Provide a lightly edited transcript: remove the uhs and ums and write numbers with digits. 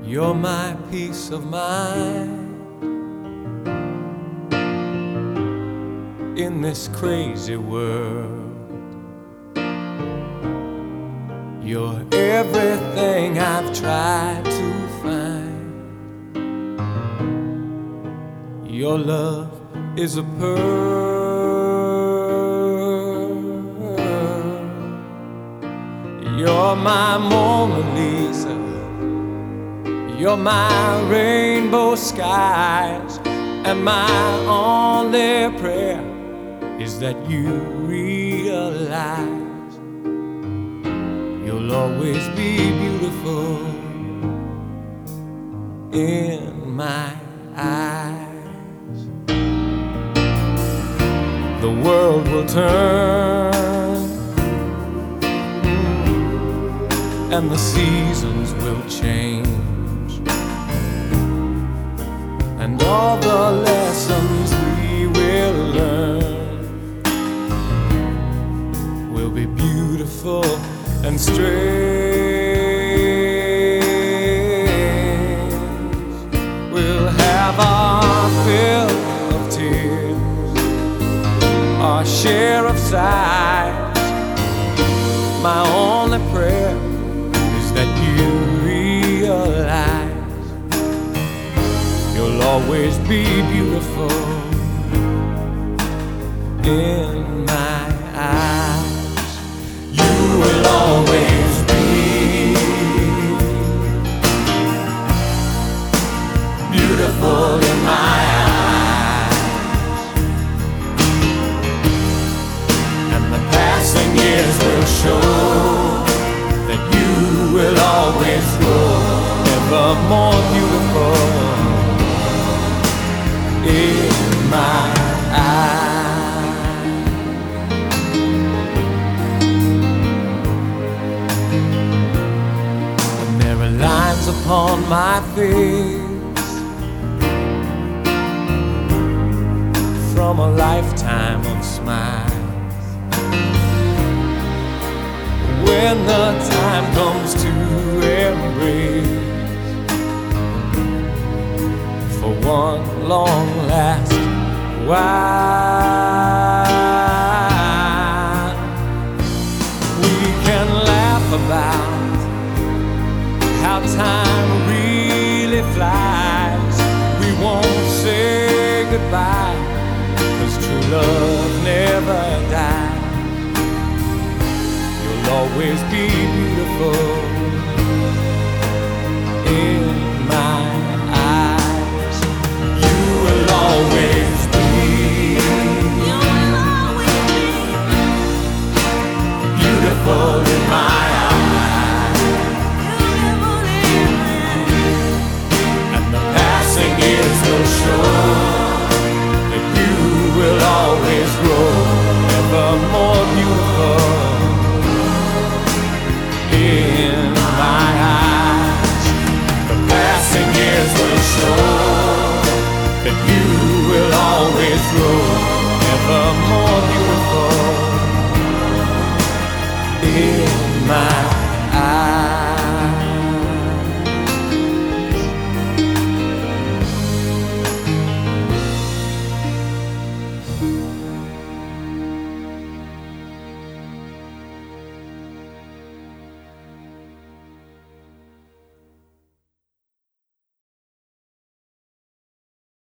You're my peace of mind in this crazy world. You're everything I've tried to find. Your love is a pearl. You're my Mona Lisa. You're my rainbow skies, and my only prayer is that you realize you'll always be beautiful in my eyes. The world will turn and the seasons will change, and all the lessons we will learn will be beautiful and strange. We'll have our fill of tears, our share of sighs. My only prayer is that you realize you'll always be beautiful in my eyes. You will always be beautiful in my eyes. And the passing years will show that you will always grow ever more beautiful in my eyes. And there are lines upon my face from a lifetime of smiles. When the time comes to embrace for one long last while, we can laugh about how time really flies. We won't say goodbye, 'cause true love never dies. You'll always be beautiful